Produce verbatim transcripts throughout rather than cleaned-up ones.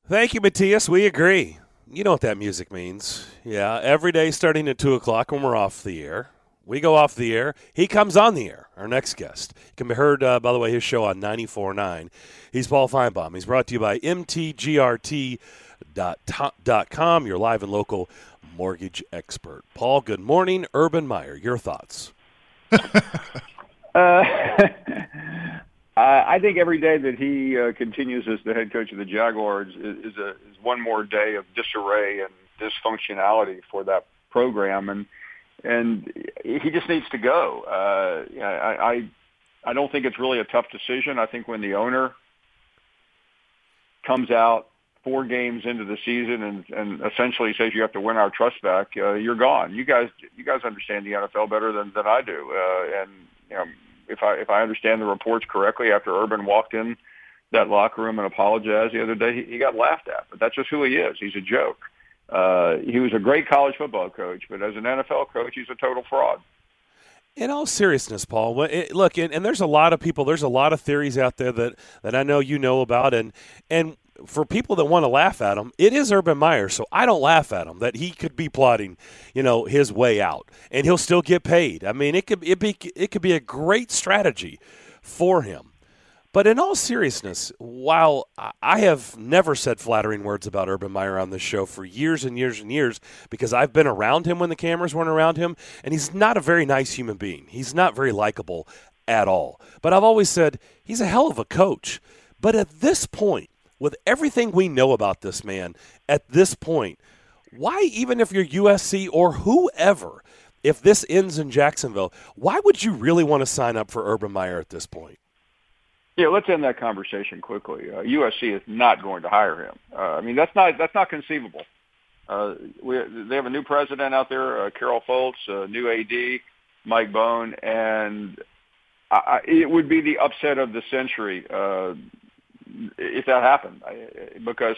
Thank you, Matthias. We agree. You know what that music means. Yeah, every day starting at two o'clock when we're off the air. We go off the air. He comes on the air, our next guest. He can be heard, uh, by the way, his show on ninety-four point nine. He's Paul Feinbaum. He's brought to you by M T G R T dot com, your live and local mortgage expert. Paul, good morning. Urban Meyer, your thoughts? uh, I think every day that he uh, continues as the head coach of the Jaguars is, is, a, is one more day of disarray and dysfunctionality for that program, and and he just needs to go. Uh, I, I I don't think it's really a tough decision. I think when the owner comes out four games into the season and, and essentially says you have to win our trust back, uh, you're gone. You guys you guys understand the N F L better than, than I do, uh, and you know. If I if I understand the reports correctly, after Urban walked in that locker room and apologized the other day, he, he got laughed at. But that's just who he is. He's a joke. Uh, he was a great college football coach, but as an N F L coach, he's a total fraud. In all seriousness, Paul, it, look, and, and there's a lot of people, there's a lot of theories out there that, that I know you know about, and and for people that want to laugh at him, it is Urban Meyer, so I don't laugh at him that he could be plotting, you know, his way out, and he'll still get paid. I mean, it could it be it could be a great strategy for him. But in all seriousness, while I have never said flattering words about Urban Meyer on this show for years and years and years, because I've been around him when the cameras weren't around him, and he's not a very nice human being. He's not very likable at all. But I've always said he's a hell of a coach. But at this point, with everything we know about this man, at this point, why, even if you're U S C or whoever, if this ends in Jacksonville, why would you really want to sign up for Urban Meyer at this point? Yeah, let's end that conversation quickly. Uh, U S C is not going to hire him. Uh, I mean, that's not that's not conceivable. Uh, we, they have a new president out there, uh, Carol Foltz, uh, new A D, Mike Bone, and I, I, it would be the upset of the century uh, if that happened, I, because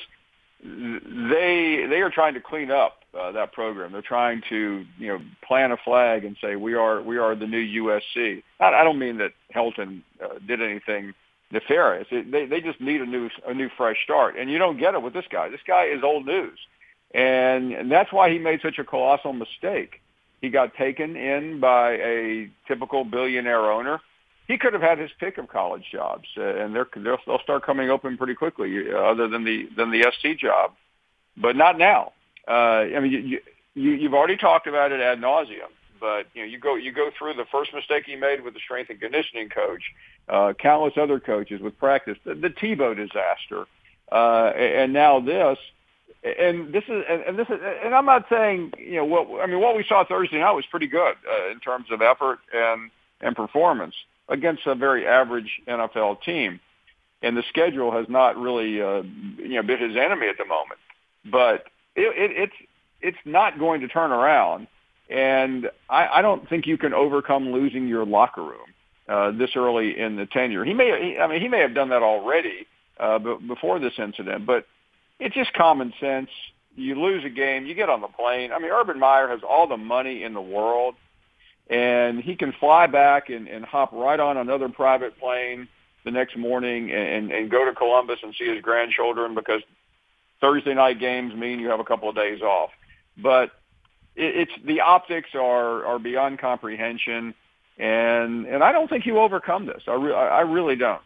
they they are trying to clean up uh, that program. They're trying to you know plant a flag and say we are we are the new U S C. I, I don't mean that Helton uh, did anything nefarious. It, they they just need a new a new fresh start, and you don't get it with this guy. This guy is old news, and, and that's why he made such a colossal mistake. He got taken in by a typical billionaire owner. He could have had his pick of college jobs, uh, and they're, they'll, they'll start coming open pretty quickly, uh, other than the than the S C job, but not now. Uh, I mean, you, you, you've already talked about it ad nauseum. But you know, you go you go through the first mistake he made with the strength and conditioning coach, uh, countless other coaches with practice, the, the Tebow disaster, uh, and now this, and this is and this is, and I'm not saying you know what I mean. What we saw Thursday night was pretty good uh, in terms of effort and and performance against a very average N F L team, and the schedule has not really uh, you know been his enemy at the moment. But it, it, it's it's not going to turn around. And I, I don't think you can overcome losing your locker room uh, this early in the tenure. He may, he, I mean, he may have done that already uh, b- before this incident, but it's just common sense. You lose a game, you get on the plane. I mean, Urban Meyer has all the money in the world, and he can fly back and, and hop right on another private plane the next morning and, and go to Columbus and see his grandchildren, because Thursday night games mean you have a couple of days off. But it's the optics are, are beyond comprehension, and and I don't think you overcome this. I, re- I really don't.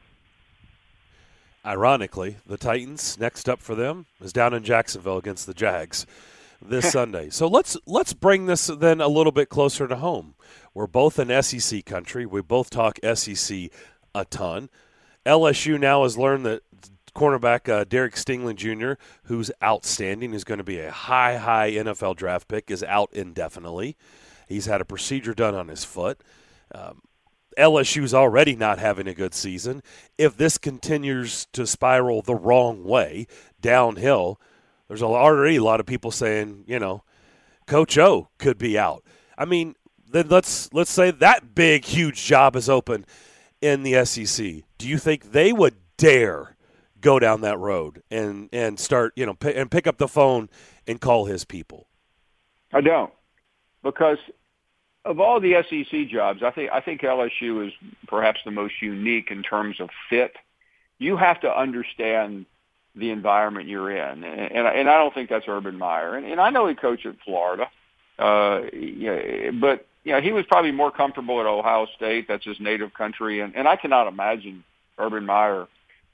Ironically, the Titans, next up for them, is down in Jacksonville against the Jags this Sunday. So let's let's bring this then a little bit closer to home. We're both in S E C country. We both talk S E C a ton. L S U now has learned that cornerback uh, Derek Stingley Junior, who's outstanding, is going to be a high, high N F L draft pick, is out indefinitely. He's had a procedure done on his foot. Um, L S U's already not having a good season. If this continues to spiral the wrong way, downhill, there's already a lot of people saying, you know, Coach O could be out. I mean, then let's let's say that big, huge job is open in the S E C. Do you think they would dare go down that road and, and start, you know, p- and pick up the phone and call his people? I don't, because of all the S E C jobs, I think I think L S U is perhaps the most unique in terms of fit. You have to understand the environment you're in. And, and, and I don't think that's Urban Meyer. And, and I know he coached at Florida, uh, yeah, but you know, he was probably more comfortable at Ohio State. That's his native country. And, and I cannot imagine Urban Meyer.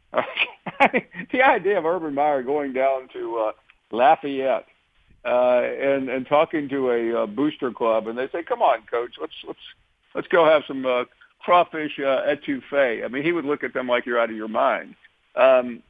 The idea of Urban Meyer going down to uh, Lafayette uh, and, and talking to a uh, booster club, and they say, come on, coach, let's, let's, let's go have some uh, crawfish uh, etouffee. I mean, he would look at them like you're out of your mind. Um,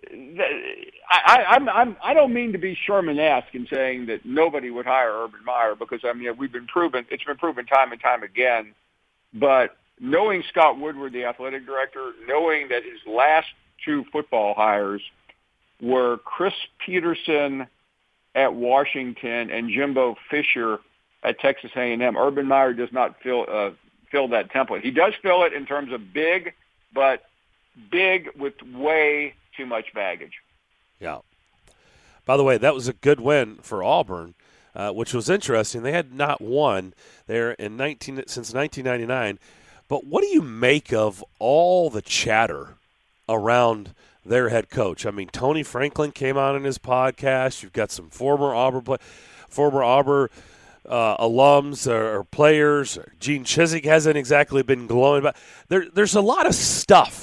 I, I'm, I'm, I don't mean to be Sherman-esque in saying that nobody would hire Urban Meyer because, I mean, we've been proven, it's been proven time and time again. But knowing Scott Woodward, the athletic director, knowing that his last two football hires were Chris Peterson at Washington and Jimbo Fisher at Texas A and M, Urban Meyer does not fill, uh, fill that template. He does fill it in terms of big, but big with way too much baggage. Yeah. By the way, that was a good win for Auburn, uh, which was interesting. They had not won there in nineteen since nineteen ninety-nine. But what do you make of all the chatter around their head coach? I mean, Tony Franklin came on in his podcast. You've got some former Auburn play, former Auburn uh, alums or, or players. Gene Chizik hasn't exactly been glowing about. There, there's a lot of stuff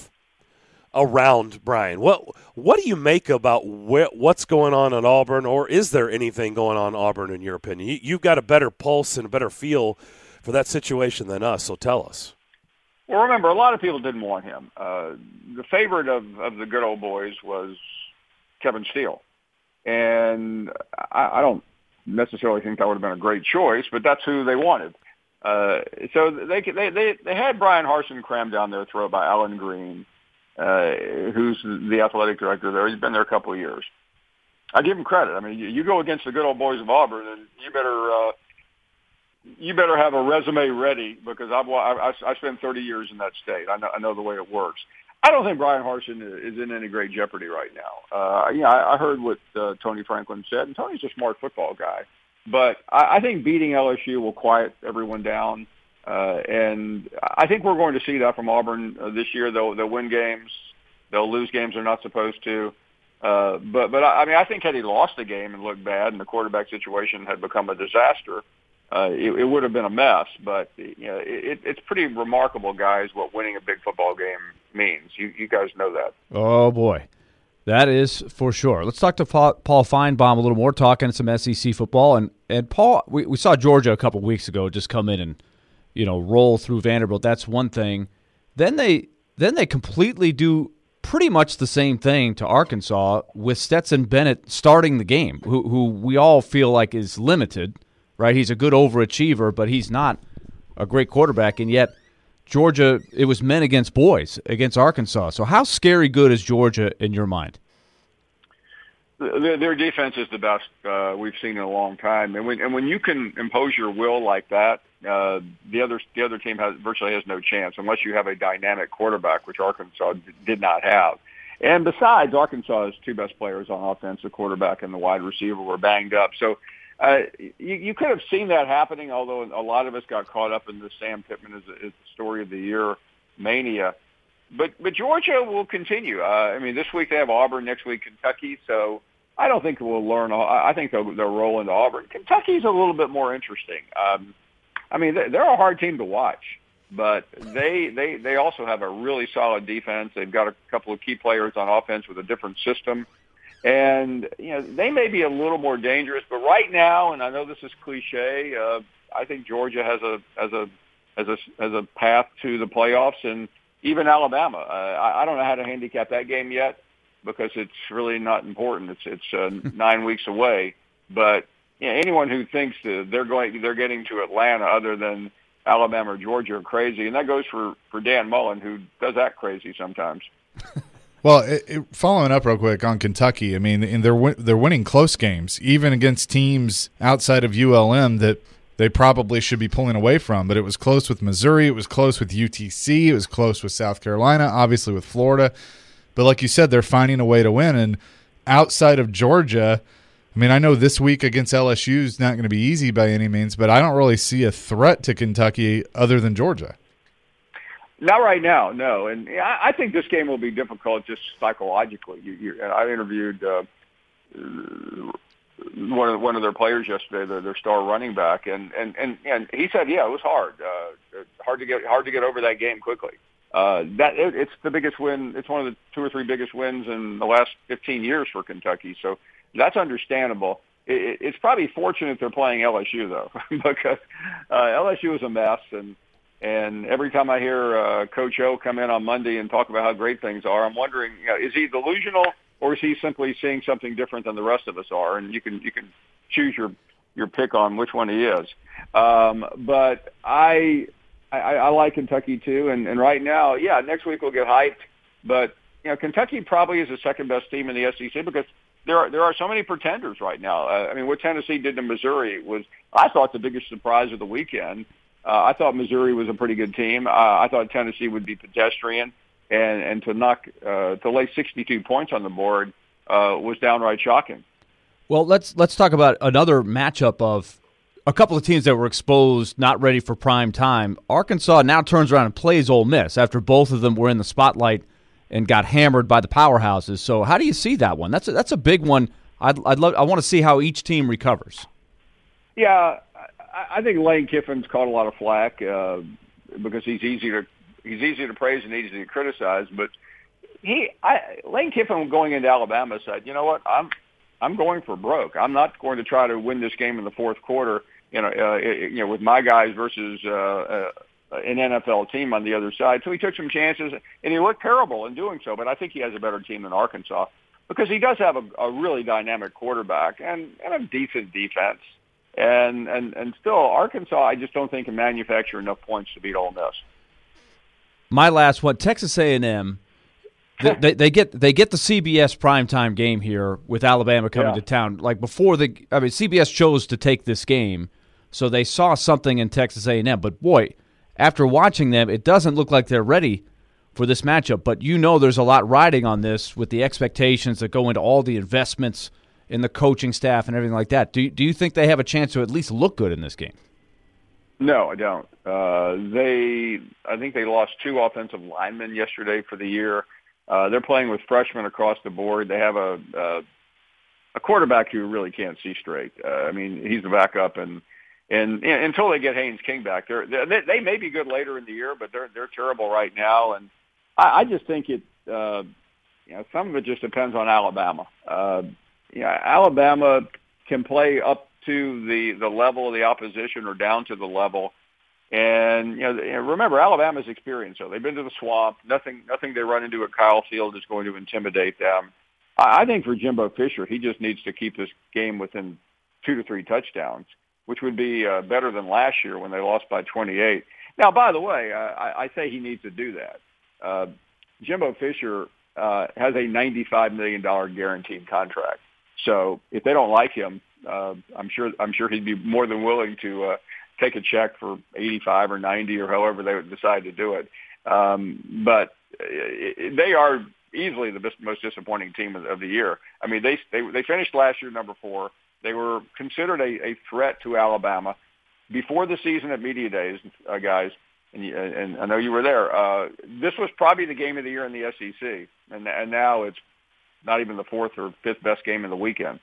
around Brian. What what do you make about wh- what's going on at Auburn, or is there anything going on in Auburn in your opinion? You, you've got a better pulse and a better feel for that situation than us, so tell us. Well, remember, a lot of people didn't want him. Uh, the favorite of, of the good old boys was Kevin Steele. And I, I don't necessarily think that would have been a great choice, but that's who they wanted. Uh, so they, they, they, they had Brian Harsin crammed down their throat by Alan Green, Uh, who's the athletic director there. He's been there a couple of years. I give him credit. I mean, you, you go against the good old boys of Auburn, and you better uh, you better have a resume ready because I've I, I spent thirty years in that state. I know I know the way it works. I don't think Brian Harsin is in any great jeopardy right now. Uh, you know, I, I heard what uh, Tony Franklin said, and Tony's a smart football guy. But I, I think beating L S U will quiet everyone down. Uh, and I think we're going to see that from Auburn uh, this year. They'll, they'll win games. They'll lose games they're not supposed to. Uh, but, but I, I mean, I think had he lost the game and looked bad and the quarterback situation had become a disaster, uh, it, it would have been a mess. But, you know, it, it's pretty remarkable, guys, what winning a big football game means. You, you guys know that. Oh, boy. That is for sure. Let's talk to Paul, Paul Feinbaum a little more, talking some S E C football. And, and Paul, we, we saw Georgia a couple weeks ago just come in and, you know, roll through Vanderbilt. That's one thing. Then they then they completely do pretty much the same thing to Arkansas with Stetson Bennett starting the game, who who we all feel like is limited, right? He's a good overachiever, but he's not a great quarterback. And yet Georgia, it was men against boys against Arkansas. So how scary good is Georgia in your mind? Their, their defense is the best uh, we've seen in a long time, and when and when you can impose your will like that, uh, the other the other team has virtually has no chance unless you have a dynamic quarterback, which Arkansas d- did not have. And besides, Arkansas's two best players on offense, the quarterback and the wide receiver, were banged up. So uh, you, you could have seen that happening, although a lot of us got caught up in the Sam Pittman is, is the story of the year mania. But but Georgia will continue. Uh, I mean, this week they have Auburn, next week Kentucky. So I don't think we'll learn. I think they'll, they'll roll into Auburn. Kentucky's a little bit more interesting. Um, I mean, they're a hard team to watch, but they they they also have a really solid defense. They've got a couple of key players on offense with a different system, and you know they may be a little more dangerous. But right now, and I know this is cliche, uh, I think Georgia has a has a has a has a path to the playoffs, and even Alabama. Uh, I, I don't know how to handicap that game yet because it's really not important. It's it's uh, nine weeks away. But you know, anyone who thinks that they're going they're getting to Atlanta other than Alabama or Georgia are crazy, and that goes for, for Dan Mullen, who does act crazy sometimes. Well, it, it, following up real quick on Kentucky, I mean, and they're they're winning close games, even against teams outside of U L M that they probably should be pulling away from. But it was close with Missouri, it was close with U T C, it was close with South Carolina, obviously with Florida. But like you said, they're finding a way to win. And outside of Georgia, I mean, I know this week against L S U is not going to be easy by any means, but I don't really see a threat to Kentucky other than Georgia. Not right now, no. And I, I think this game will be difficult just psychologically. You, you, and I interviewed uh, one of one of their players yesterday, their, their star running back, and, and, and, and he said, yeah, it was hard, uh, hard to get hard to get over that game quickly. Uh, that it, it's the biggest win. It's one of the two or three biggest wins in the last fifteen years for Kentucky. So that's understandable. It, it's probably fortunate they're playing L S U though, because uh, L S U is a mess, and and every time I hear uh, Coach O come in on Monday and talk about how great things are, I'm wondering, you know, is he delusional or is he simply seeing something different than the rest of us are? And you can you can choose your your pick on which one he is. Um, but I. I, I like Kentucky too, and, and right now, yeah, next week we'll get hyped. But you know, Kentucky probably is the second best team in the S E C because there are there are so many pretenders right now. Uh, I mean, what Tennessee did to Missouri was, I thought, the biggest surprise of the weekend. Uh, I thought Missouri was a pretty good team. Uh, I thought Tennessee would be pedestrian, and and to knock uh, to lay sixty-two points on the board uh, was downright shocking. Well, let's let's talk about another matchup of a couple of teams that were exposed, not ready for prime time. Arkansas now turns around and plays Ole Miss after both of them were in the spotlight and got hammered by the powerhouses. So, how do you see that one? That's a, that's a big one. I'd, I'd love. I want to see how each team recovers. Yeah, I, I think Lane Kiffin's caught a lot of flack uh, because he's easy to he's easy to praise and easy to criticize. But he, I, Lane Kiffin, going into Alabama, said, "You know what? I'm I'm going for broke. I'm not going to try to win this game in the fourth quarter." You know, uh, you know, with my guys versus uh, uh, an N F L team on the other side. So he took some chances, and he looked terrible in doing so. But I think he has a better team than Arkansas because he does have a, a really dynamic quarterback and, and a decent defense. And, and and still, Arkansas, I just don't think can manufacture enough points to beat Ole Miss. My last one, Texas A and M. They, they, they get they get the C B S primetime game here with Alabama coming yeah. to town. Like before the, I mean, C B S chose to take this game, so they saw something in Texas A and M. But boy, after watching them, it doesn't look like they're ready for this matchup. But you know, there's a lot riding on this with the expectations that go into all the investments in the coaching staff and everything like that. Do do you think they have a chance to at least look good in this game? No, I don't. Uh, they, I think they lost two offensive linemen yesterday for the year. Uh, they're playing with freshmen across the board. They have a uh, a quarterback who really can't see straight. Uh, I mean, he's the backup, and, and and until they get Haynes King back, they're, they they may be good later in the year, but they're they're terrible right now. And I, I just think it, uh, you know, some of it just depends on Alabama. Uh, you know, Alabama can play up to the the level of the opposition or down to the level. And, you know, remember, Alabama's experienced, so they've been to the swamp. Nothing nothing they run into at Kyle Field is going to intimidate them. I, I think for Jimbo Fisher, he just needs to keep this game within two to three touchdowns, which would be uh, better than last year when they lost by twenty-eight. Now, by the way, uh, I, I say he needs to do that. Uh, Jimbo Fisher uh, has a ninety-five million dollars guaranteed contract. So if they don't like him, uh, I'm sure I'm sure he'd be more than willing to uh, – take a check for eighty-five or ninety or however they would decide to do it. Um, but they are easily the most disappointing team of the year. I mean, they they, they finished last year number four. They were considered a, a threat to Alabama before the season at media days, uh, guys. And, and I know you were there. Uh, this was probably the game of the year in the S E C, and, and now it's not even the fourth or fifth best game of the weekend.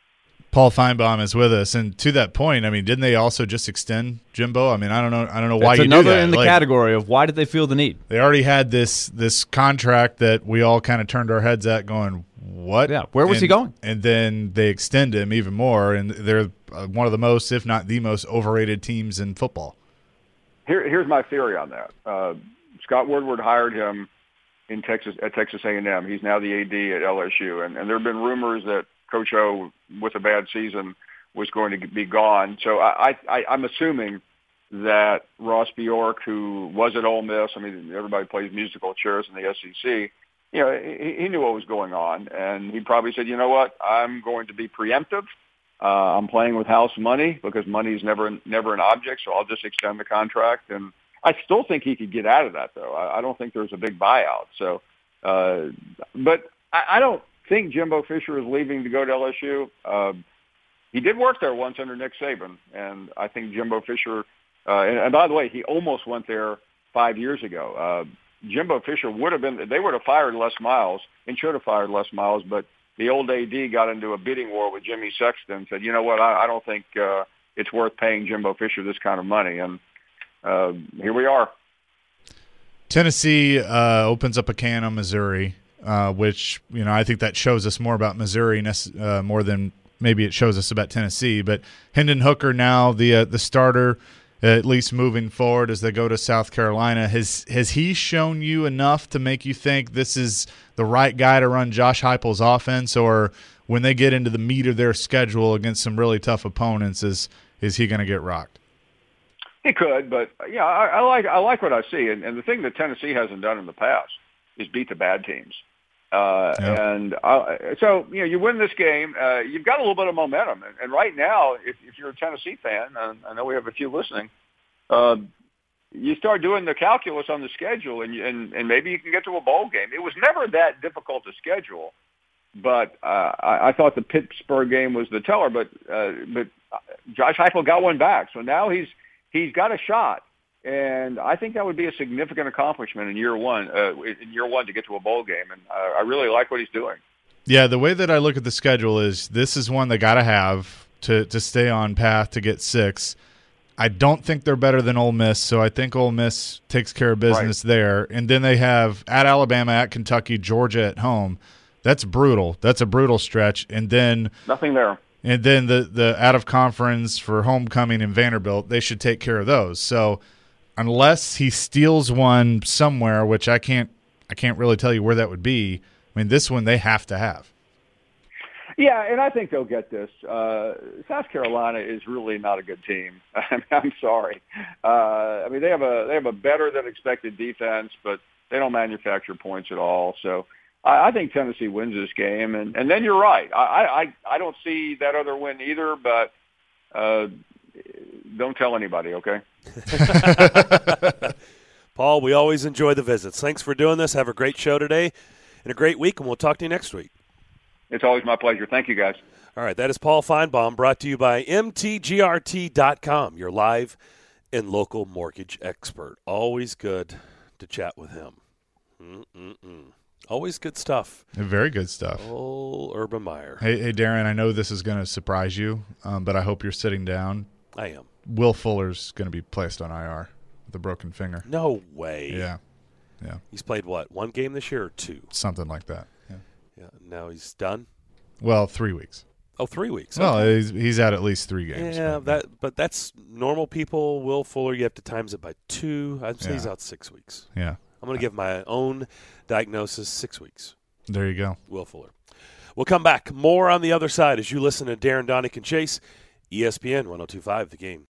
Paul Feinbaum is with us, and to that point, I mean, didn't they also just extend Jimbo? I mean, I don't know, I don't know why That's you do that. another in the like, category of why did they feel the need? They already had this this contract that we all kind of turned our heads at, going, "What? Yeah, where was and, he going?" And then they extend him even more, and they're one of the most, if not the most, overrated teams in football. Here, here's my theory on that. Uh, Scott Woodward hired him in Texas at Texas A and M. He's now the A D at L S U, and, and there have been rumors that Coach O, with a bad season, was going to be gone. So I, I, I'm assuming that Ross Bjork, who was at Ole Miss, I mean, everybody plays musical chairs in the S E C, you know, he, he knew what was going on. And he probably said, you know what, I'm going to be preemptive. Uh, I'm playing with house money because money is never, never an object, so I'll just extend the contract. And I still think he could get out of that, though. I, I don't think there's a big buyout. So, uh, but I, I don't think Jimbo Fisher is leaving to go to L S U. Uh, he did work there once under Nick Saban, and I think Jimbo Fisher. Uh, and, and by the way, he almost went there five years ago. Uh, Jimbo Fisher would have been, they would have fired Les Miles and should have fired Les Miles, but the old A D got into a bidding war with Jimmy Sexton and said, you know what, I, I don't think uh, it's worth paying Jimbo Fisher this kind of money. And uh, here we are. Tennessee uh, opens up a can on Missouri, uh, which, you know, I think that shows us more about Missouri uh, more than maybe it shows us about Tennessee. But Hendon Hooker now the uh, the starter, at least moving forward as they go to South Carolina. Has has he shown you enough to make you think this is the right guy to run Josh Heupel's offense, or when they get into the meat of their schedule against some really tough opponents, is is he going to get rocked? He could, but yeah, I, I like I like what I see, and, and the thing that Tennessee hasn't done in the past is beat the bad teams. Uh, yeah. And I, so you know, you win this game, uh, you've got a little bit of momentum, and, and right now, if, if you're a Tennessee fan, and I know we have a few listening, uh, you start doing the calculus on the schedule, and, you, and and maybe you can get to a bowl game. It was never that difficult to schedule, but uh, I, I thought the Pittsburgh game was the teller. But uh, but Josh Heupel got one back, so now he's. He's got a shot, and I think that would be a significant accomplishment in year one. Uh, in year one to get to a bowl game, and uh, I really like what he's doing. Yeah, the way that I look at the schedule is this is one they got to have to to stay on path to get six. I don't think they're better than Ole Miss, so I think Ole Miss takes care of business right. there. And then they have at Alabama, at Kentucky, Georgia at home. That's brutal. That's a brutal stretch. And then nothing there. And then the, the out-of-conference for homecoming in Vanderbilt, they should take care of those. So unless he steals one somewhere, which I can't I can't really tell you where that would be, I mean, this one they have to have. Yeah, and I think they'll get this. Uh, South Carolina is really not a good team. I mean, I'm sorry. Uh, I mean, they have a they have a better-than-expected defense, but they don't manufacture points at all. So I think Tennessee wins this game, and, and then you're right. I, I I don't see that other win either, but uh, don't tell anybody, okay? Paul, we always enjoy the visits. Thanks for doing this. Have a great show today and a great week, and we'll talk to you next week. It's always my pleasure. Thank you, guys. All right, that is Paul Feinbaum, brought to you by M T G R T dot com, your live and local mortgage expert. Always good to chat with him. Mm-mm-mm. Always good stuff. Very good stuff. Oh, Urban Meyer. Hey, hey, Darren, I know this is going to surprise you, um, but I hope you're sitting down. I am. Will Fuller's going to be placed on I R with a broken finger. No way. Yeah. Yeah. He's played, what, one game this year or two? Something like that. Yeah. Yeah. Now he's done? Well, three weeks. Oh, three weeks. Well, okay. he's, he's at at least three games. Yeah, that, but that's normal people. Will Fuller, you have to times it by two. I'd say yeah. he's out six weeks. Yeah. I'm going to give my own diagnosis six weeks. There you go. Will Fuller. We'll come back. More on the other side as you listen to Darren, Donick, and Chase, E S P N one oh two point five The Game.